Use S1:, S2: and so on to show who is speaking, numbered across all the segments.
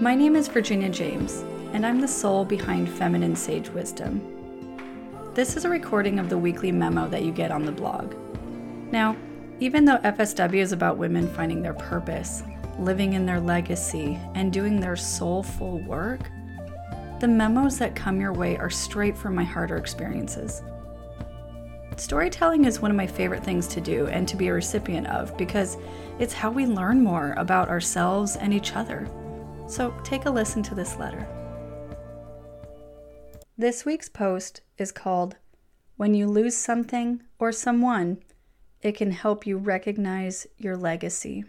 S1: My name is Virginia James, and I'm the soul behind Feminine Sage Wisdom. This is a recording of the weekly memo that you get on the blog. Now, even though FSW is about women finding their purpose, living in their legacy, and doing their soulful work, the memos that come your way are straight from my heart or experiences. Storytelling is one of my favorite things to do and to be a recipient of because it's how we learn more about ourselves and each other. So take a listen to this letter. This week's post is called, "When you lose something or someone, it can help you recognize your legacy."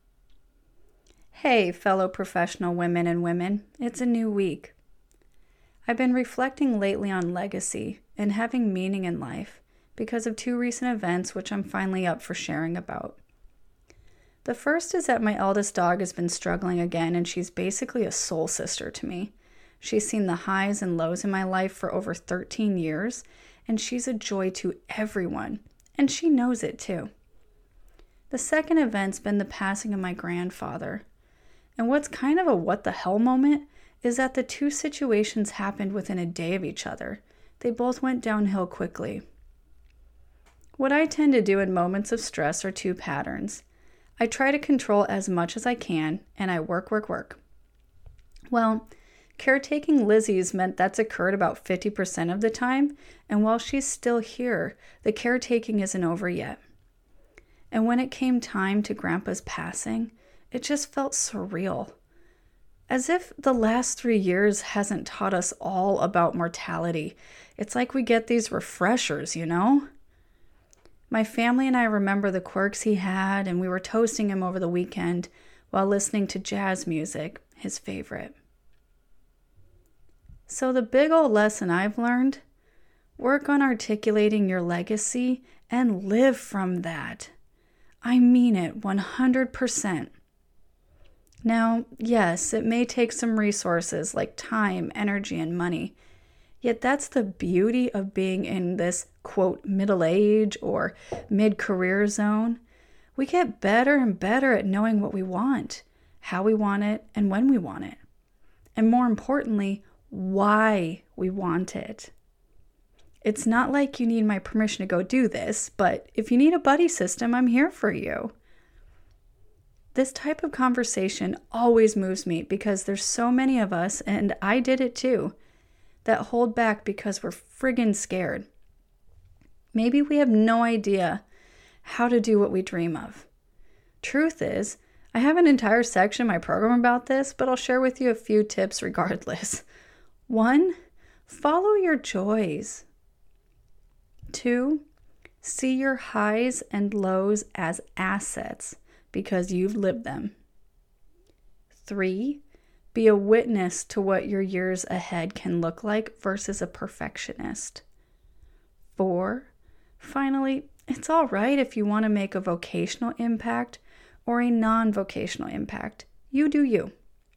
S1: Hey, fellow professional women and women, it's a new week. I've been reflecting lately on legacy and having meaning in life because of two recent events which I'm finally up for sharing about. The first is that my eldest dog has been struggling again, and she's basically a soul sister to me. She's seen the highs and lows in my life for over 13 years, and she's a joy to everyone, and she knows it too. The second event's been the passing of my grandfather. And what's kind of a what the hell moment is that the two situations happened within a day of each other. They both went downhill quickly. What I tend to do in moments of stress are two patterns. I try to control as much as I can, and I work. Well, caretaking Lizzie's meant that's occurred about 50% of the time, and while she's still here, the caretaking isn't over yet. And when it came time to Grandpa's passing, it just felt surreal. As if the last 3 years hasn't taught us all about mortality. It's like we get these refreshers, you know? My family and I remember the quirks he had, and we were toasting him over the weekend while listening to jazz music, his favorite. So the big old lesson I've learned, work on articulating your legacy and live from that. I mean it 100%. Now, yes, it may take some resources like time, energy, and money. Yet that's the beauty of being in this, quote, middle age or mid-career zone. We get better and better at knowing what we want, how we want it, and when we want it. And more importantly, why we want it. It's not like you need my permission to go do this, but if you need a buddy system, I'm here for you. This type of conversation always moves me because there's so many of us, and I did it too, that hold back because we're friggin' scared. Maybe we have no idea how to do what we dream of. Truth is, I have an entire section in my program about this, but I'll share with you a few tips regardless. 1, follow your joys. 2, see your highs and lows as assets because you've lived them. 3, be a witness to what your years ahead can look like versus a perfectionist. 4, finally, it's all right if you want to make a vocational impact or a non-vocational impact. You do you.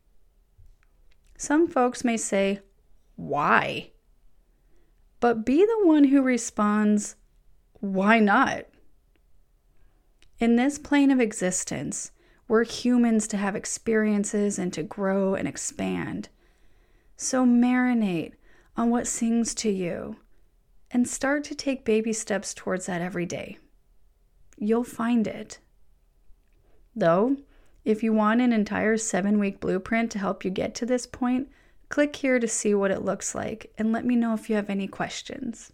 S1: Some folks may say, why? But be the one who responds, why not? In this plane of existence, we're humans to have experiences and to grow and expand. So marinate on what sings to you and start to take baby steps towards that every day. You'll find it. Though, if you want an entire 7-week blueprint to help you get to this point, click here to see what it looks like and let me know if you have any questions.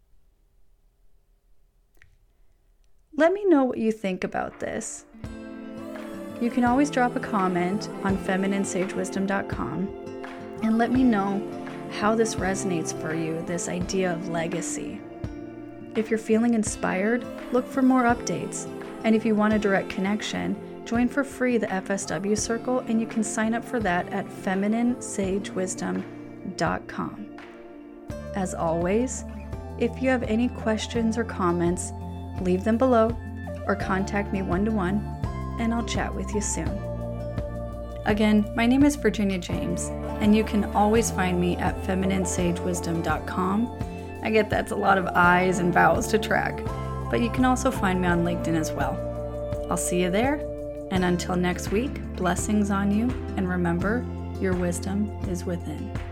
S1: Let me know what you think about this. You can always drop a comment on femininesagewisdom.com and let me know how this resonates for you, this idea of legacy. If you're feeling inspired, look for more updates. And if you want a direct connection, join for free the FSW Circle, and you can sign up for that at femininesagewisdom.com. As always, if you have any questions or comments, leave them below or contact me one-to-one, and I'll chat with you soon. Again, my name is Virginia James, and you can always find me at femininesagewisdom.com. I get that's a lot of I's and vowels to track, but you can also find me on LinkedIn as well. I'll see you there, and until next week, blessings on you, and remember, Your wisdom is within.